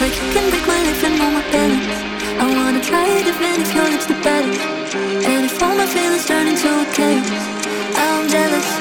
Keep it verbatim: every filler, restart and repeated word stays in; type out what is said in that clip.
like you can break my life and all my balance. I wanna try it even if your lips the better. And if all my feelings turn into a chaos, I'm jealous.